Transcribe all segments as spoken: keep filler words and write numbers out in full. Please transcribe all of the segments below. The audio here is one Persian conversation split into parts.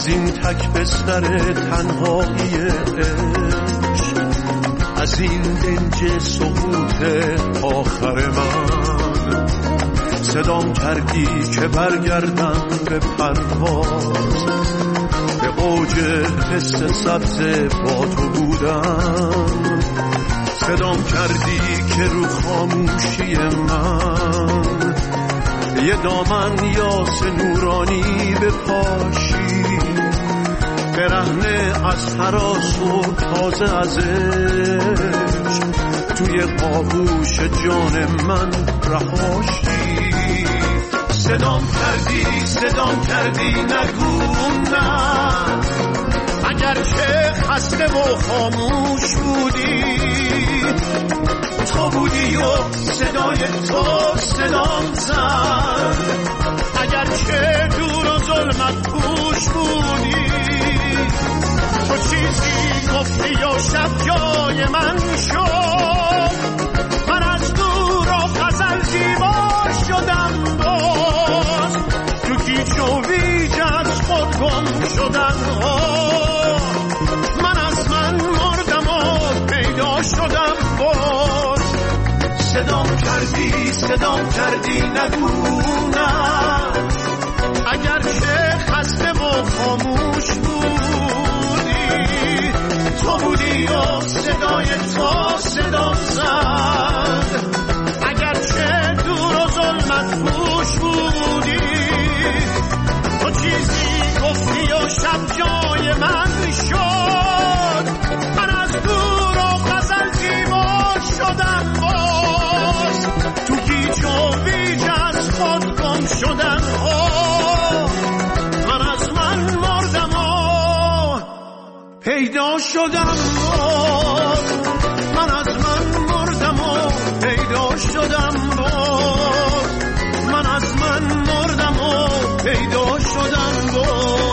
از این تک بستر تنهایی عشق، از این دنج سقوط آخر من، صدام کردی که برگردم به پرواز، به اوج حس سبز با تو بودم. صدام کردی که رو خاموشی من یه دامن یاس نورانی بپاشی، برهنه از هراس و تازه از عشق، توی آغوش جان من رهاشی. صدام کردی صدام کردی نگو نه، اگر که خسته و خاموش بودی، تو بودی و صدای تو صدام زد. اگر که دور و ظلمت پوش بودی، تو چیزی گفتی و شب جای من شد. من از دور و غزل زیبا شدم، باز تو گیج و ویج از خود گم شدن ها. من از من مردم و پیدا شدم باز. صدام کردی صدام کردی نگو نه، اگر که خسته و خاموش بودی، تو بودی و صدای تو صدام زد. اگر که دور و ظلمت پوش بودی، تو چیزی گفتی و شب جای من شد. من از دور و غزل زیبا شدم باز، تو گیج و ویج از خود گم شدم ها. من از من مردم و پیدا شدم باز. من از من مردم و پیدا شدم باز. من از من مردم و پیدا شدم باز.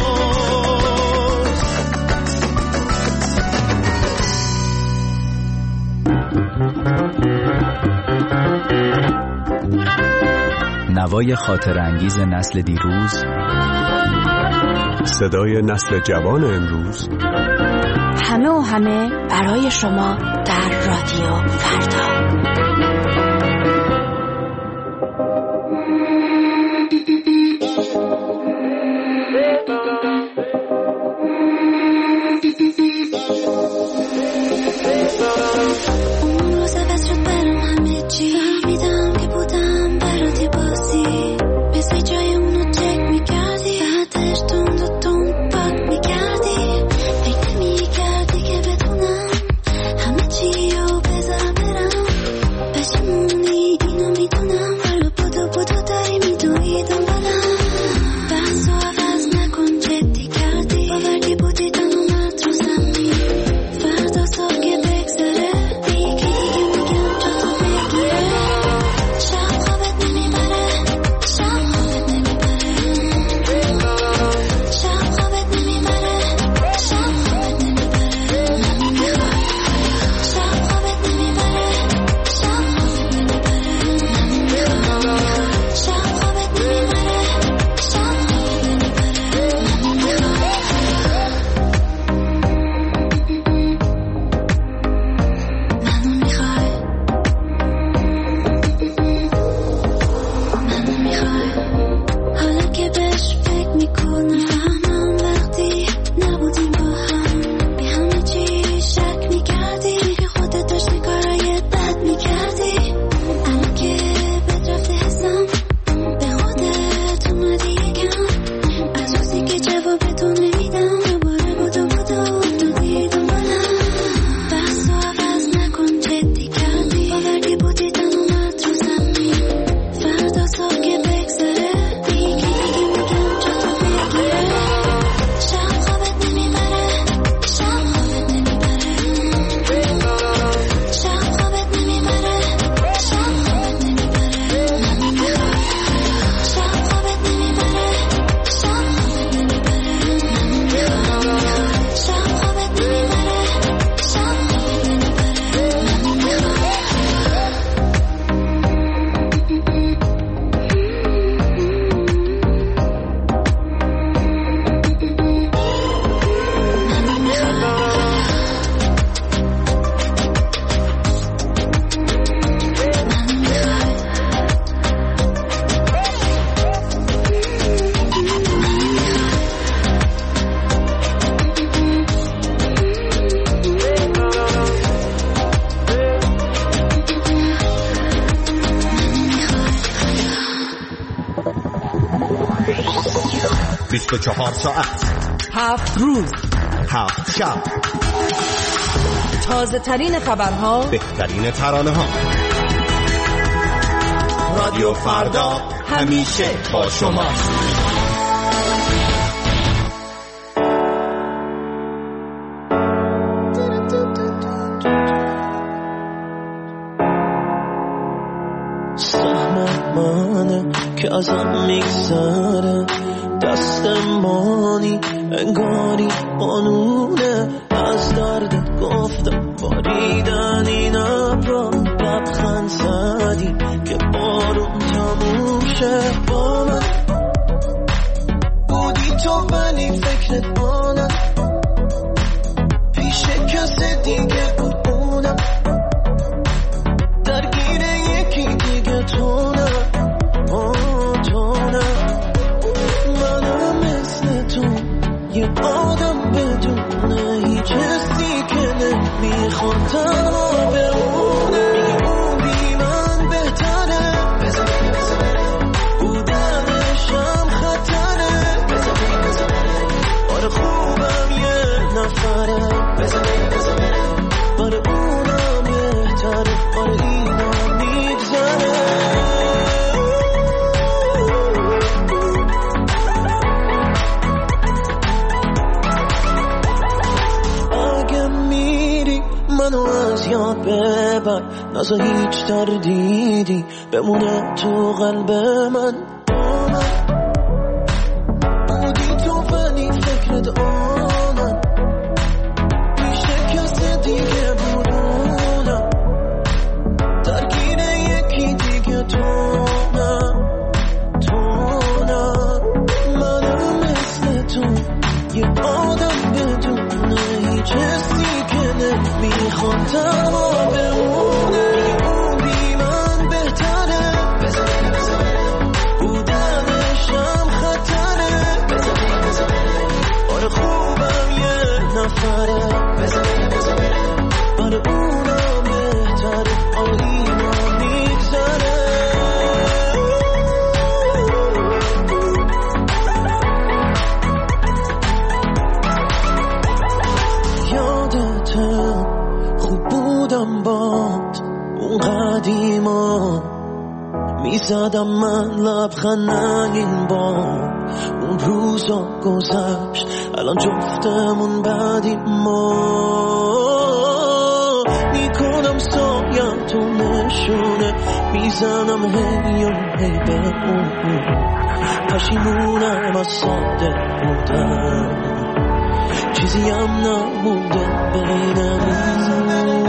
نوای خاطر انگیز نسل دیروز، صدای نسل جوان امروز، همه و همه برای شما در رادیو فردا. اون روز بس شد برام همه چی، فهمیدم که بودم برات بازی، مثل جای اونو چک میکردی، بعدش تند و تند پاک میکردی. فکر نمیکردی که بتونم همه چی رو بذار برم، به بیست و چهار ساعت، هفت روز، هفت شب، تازه ترین خبرها، بهترین ترانه ها. رادیو فردا همیشه با شماست. که ازم میگذره دستمانی انگاری قانونه، از دردت گفتم باریدن این ابرا، لبخند زدی که بارون تموم شه. با من بودی تو ولی فکرت مانم، پیش کس دیگه بود اونم، درگیر یکی دیگه تو نه. یه آدم بدونه هیچ حسی که نمیخواد تنها بمونه، میگه اون بی من بهتره، بودنشم خطره، آره خوبم یه نفره، آره اونم بهتره، آره اینا میگذره. منو از یاد ببر، نزا هیچ تردیدی بمونه تو قلب من. با من بودی تو ولی فکرت آنم، پیش کس دیگه بودونم، درگیر یکی دیگه تو نه، تو نه. منو مثل تو یه آدم بدونه هیچ حسی میخوام تنها بمونه، میگه اون بی من بهتره، بودنشم خطره، آره خوبم یه نفره، آره اونم بهتره، آره اینا میگذره. یادته خوب بودم باد اون قدیما، میزدم من لبخند این بار، اون روزا گذشت الان جفتمون بعدی ما، میکنم سایم تو نشونه، میزنم هی و هی به اون، پشیمونم از ساده بودم، چیزی هم نمونده بینمون.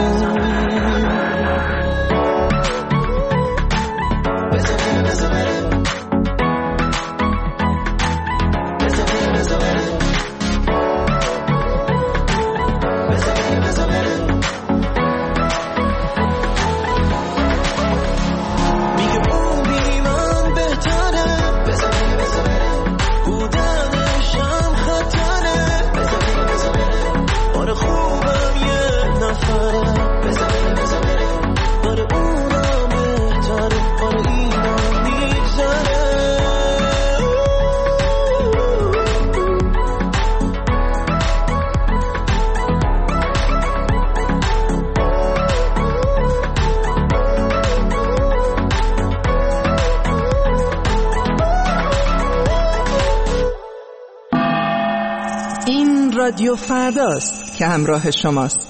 رادیو فرداست که همراه شماست.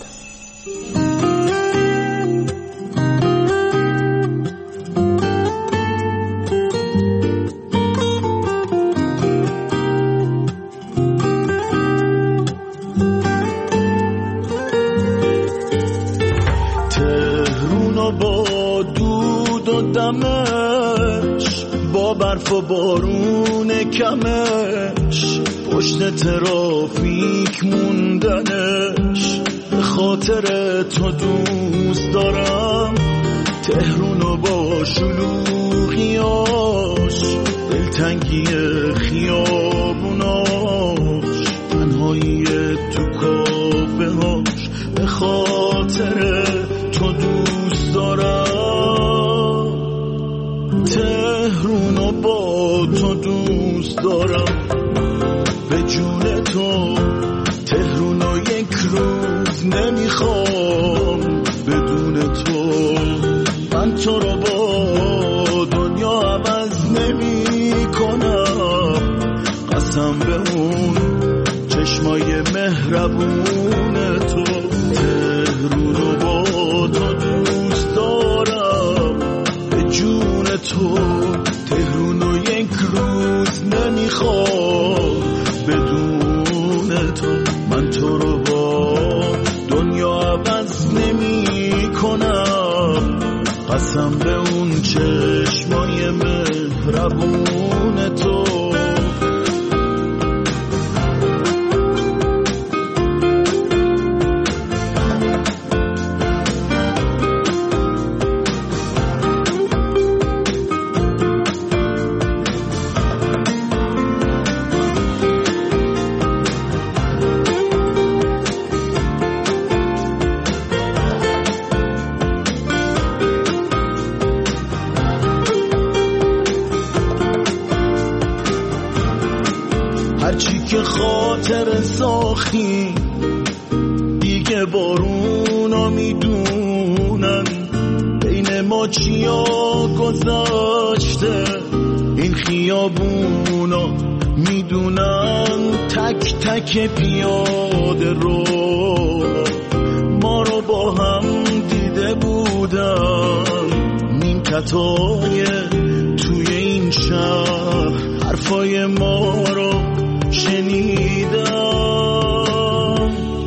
تهرون با دود و دمش، با برف و بارون کمش، پشت ترافیک موندنش، به خاطر تو دوست دارم تهرونو با شلوغیاش، دلتنگی خیابوناش، تنهایی تو کافه هاش، به خاطر تو دوست دارم تهرونو با تو دوست دارم. نمیخوام بدون تو. من تو رو با دنیا عوض نمی کنم، قسم به اون چشمای مهربون تو. تهرون رو با تو دوست دارم به جون تو. تهرون رو یک روز نمیخوام بدون تو. من تو رو با دنیا عوض نمی کنم، قسم به اون چشمای مهربون تو. هرچی که خاطر ساختی دیگه بارونا میدونن، بین ما چیا گذاشته این خیابونا میدونن. تک تک پیاده رو ما رو با هم دیده بودن، نیمکتای توی این شهر حرفای ما رو شنیدم.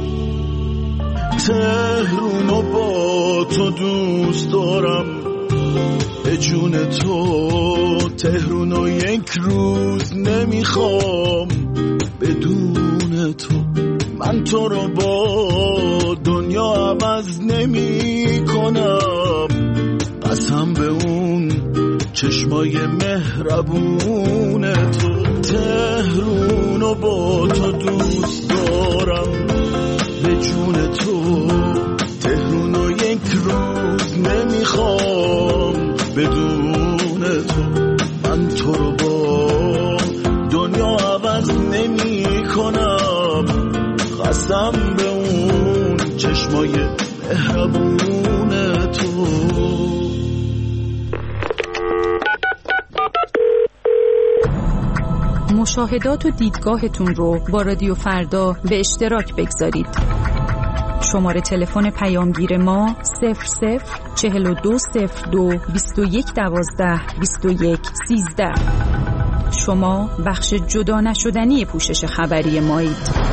تهرونو با تو دوست دارم به جون تو. تهرونو یک روز نمیخوام بدون تو. من تو رو با دنیا عوض نمی کنم، قسم به اون چشمای مهربون تو. تهرونو با تو دوست دارم به جون تو. تهرونو یک روز نمیخوام بدون تو. من تو رو با دنیا عوض نمی کنم، قسم به اون چشمای مهربون تو. مشاهدات و دیدگاهتون رو با رادیو فردا به اشتراک بگذارید. شماره تلفن پیامگیر ما صفر صفر چهل و دو صفر دو بیست و یک دوازده بیست و یک سیزده. شما بخش جدا نشدنی پوشش خبری مایید.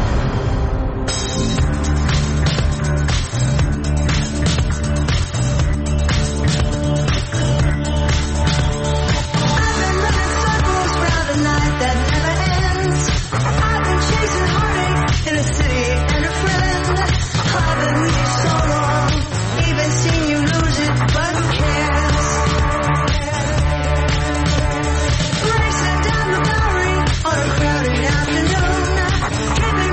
Racing down the Bowery on a crowded afternoon,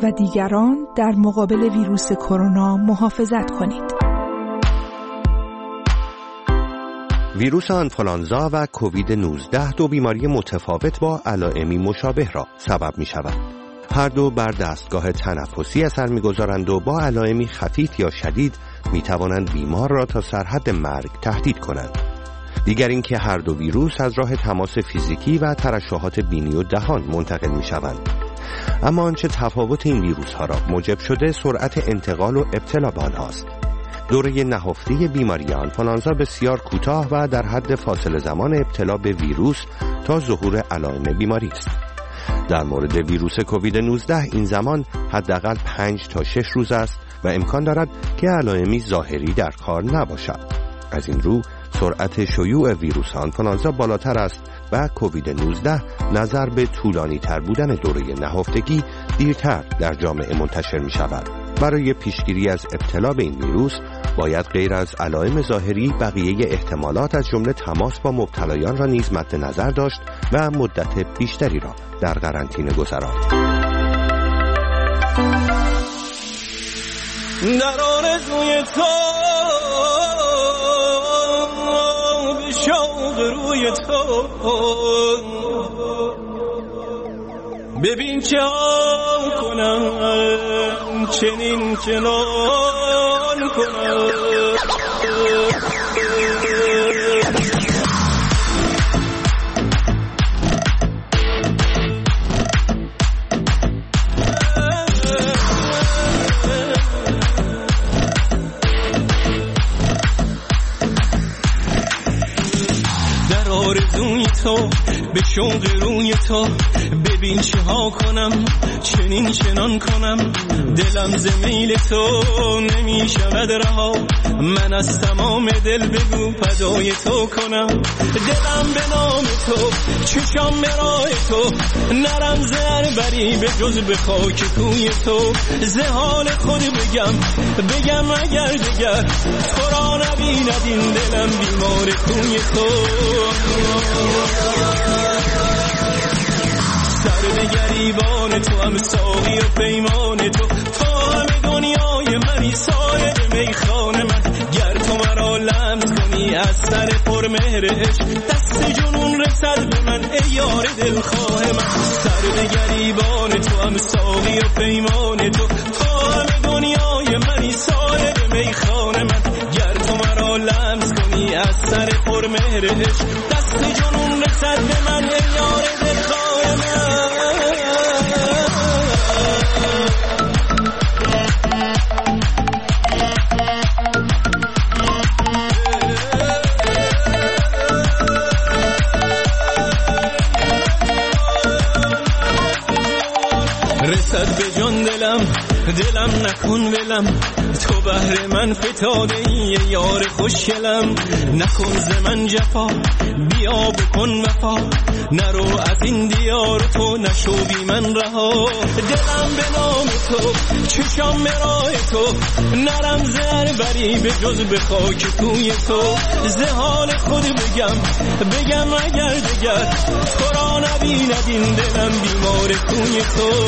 و دیگران در مقابل ویروس کرونا محافظت کنید. ویروس آنفولانزا و کووید نوزده دو بیماری متفاوت با علائمی مشابه را سبب می شود. هر دو بر دستگاه تنفسی اثر می گذارند و با علائمی خفیف یا شدید می توانند بیمار را تا سرحد مرگ تهدید کنند. دیگر این که هر دو ویروس از راه تماس فیزیکی و ترشحات بینی و دهان منتقل می شوند. اما آنچه تفاوت این ویروس ها را موجب شده سرعت انتقال و ابتلا به آنهاست. دوره نهفته بیماری آنفولانزا بسیار کوتاه و در حد فاصله زمان ابتلا به ویروس تا ظهور علائم بیماری است. در مورد ویروس کووید نوزده این زمان حداقل پنج تا شش روز است و امکان دارد که علائمی ظاهری در کار نباشد. از این رو سرعت شیوع ویروس آنفولانزا بالاتر است و کووید نوزده نظر به طولانی تر بودن دوره نهفتگی دیرتر در جامعه منتشر می شود. برای پیشگیری از ابتلا به این ویروس باید غیر از علائم ظاهری بقیه احتمالات از جمله تماس با مبتلایان را نیز مد نظر داشت و مدت بیشتری را در قرنطینه گذراند. در آرزوی تو به شوق روی تو ببین چه ها کنم چنین چنان کنم در آرزوی تو به شوق روی تو ببین چه ها کنم چنین چنان کنم دلم ز میل تو نمی شود رها من از تمام دل بگو فدای تو کنم دلم به نام تو چشام به راه تو نرم زر بری به جز به خاک کوی تو ز حال خود بگم بگم اگر دگر تو را نبیند این دلم بیمار کوی تو سر به گریبان تو هم ساقی و پیمان تو تا همه دنیای منی سایر میخانه من گر تو مرا لمس کنی از سر پر مهر عشق دست جنون رسد به من ای یار دلخواه من سر به گریبان تو هم ساقی و پیمان تو تا همه دنیای منی سایر میخانه من گر تو مرا لمس کنی از سر پر مهر عشق دست جنون رسد به من ای یار دلخواه من رسد به جان دلم دلم نکن ولم تو بهر من فتاده ای یار خوشگلم نکن ز من جفا بیا بکن وفا نرو از این دیار تو نشو بی من رها دلم به نام تو چشام به راه تو نرم زر بری به جز به خاک کوی تو ز حال خود بگم بگم اگر دگر تو را نبیند این دلم بیمار کوی تو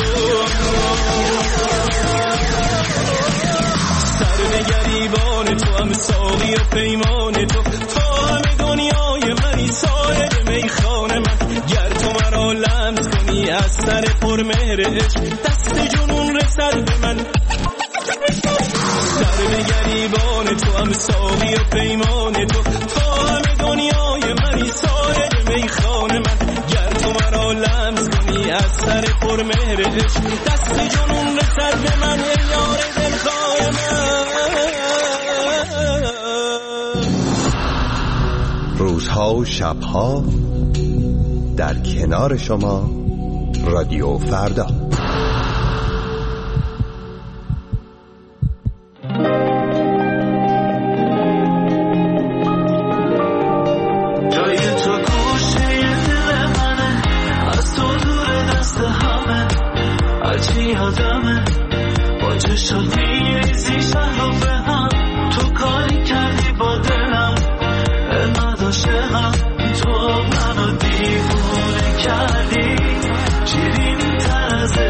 سر به گریبان تو هم ساقی و پیمان تو تا همه دنیای منی سایر میخانه من گر تو مرا لمس کنی از سر پر مهر عشق دست جنون رسد به من سر به گریبان تو هم ساقی و پیمان تو تا همه دنیای منی سایر میخانه من گر تو مرا لمس کنی از سر پر مهر عشق دست جنون رسد به من ای یار دلخواه من روزها و شبها در کنار شما رادیو فردا. جای تو گوشه دل منه از تو دور دست همه هرچی یادمه با چشات میریزی شهر به هم تو کاری کردی با دلم انقدر عاشقم تو منو دیوونه کردی شیرین تر از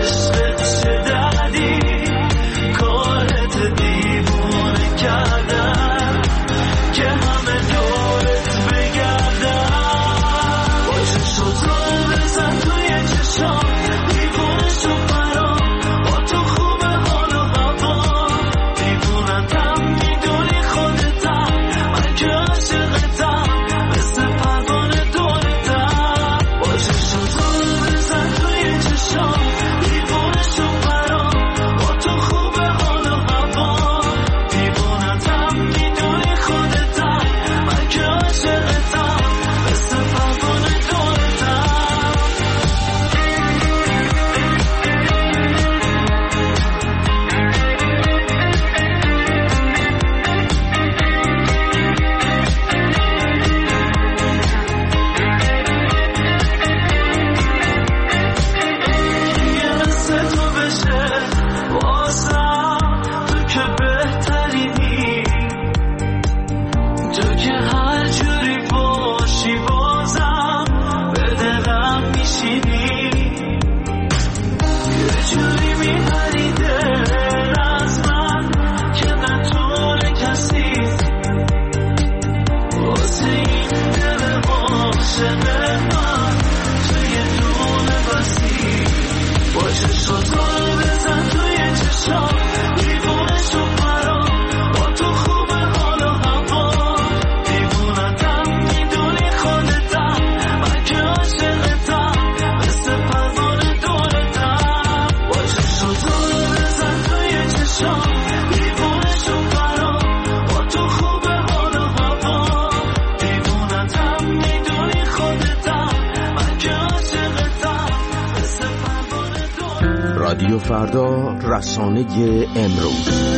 رادیو فردا، رسانه امروز.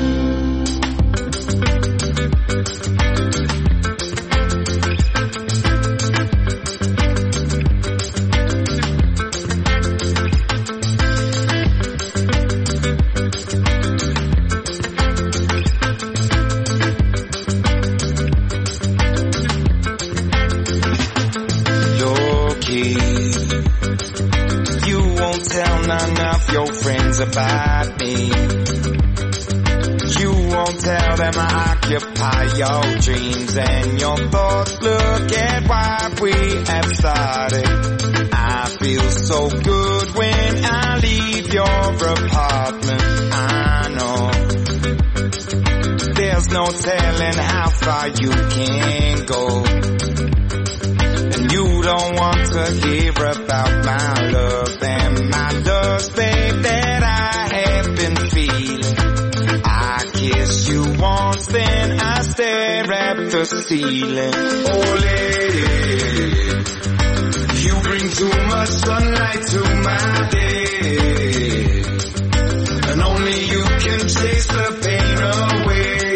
About me, you won't tell them I occupy your dreams and your thoughts. Look at what we have started. I feel so good when I leave your apartment. I know there's no telling how far you can go, and you don't want to hear about my love and my lust, babe, that I have been feeling. I kiss you once, then I stare at the ceiling. Oh lady, you bring too much sunlight to my day, and only you can chase the pain away.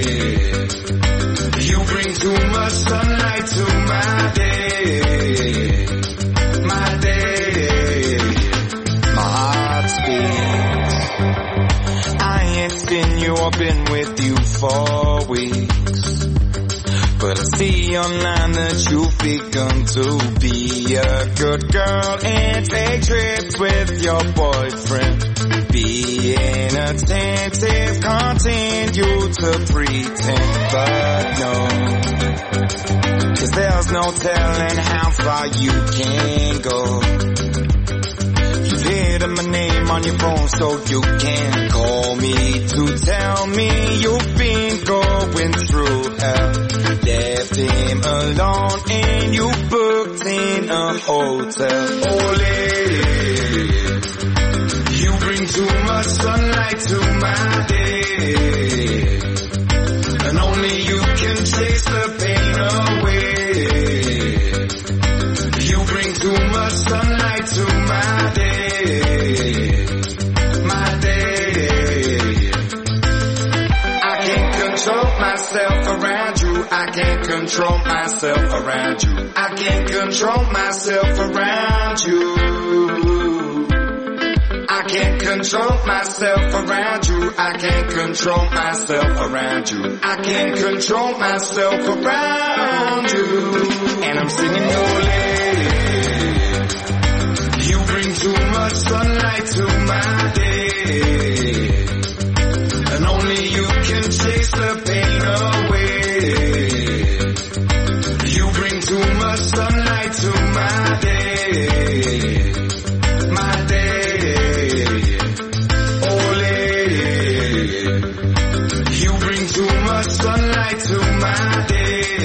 You bring too much sunlight to my day, my day. My heart speaks. I ain't seen you, I've been with you for weeks, but I see online that you've begun to be a good girl and take trips with your boyfriend. Being attentive, continue to pretend, but no, 'cause there's no telling how far you can go. You've hidden my name on your phone so you can call me to tell me you've been going through hell. Left him alone and you booked in a hotel. Oh lady, you bring too much sunlight to my day, and only you can chase the pain away. You bring too much sunlight to my day, my day. I can't control myself around you, I can't control myself around you, I can't control myself around you. I can't control myself around you, I can't control myself around you, I can't control myself around you. And I'm singing your lady, you bring too much sunlight to my day, and only you can chase the pain away. You bring too much sunlight to my day, my day. Oh lady, you bring too much sunlight to my day,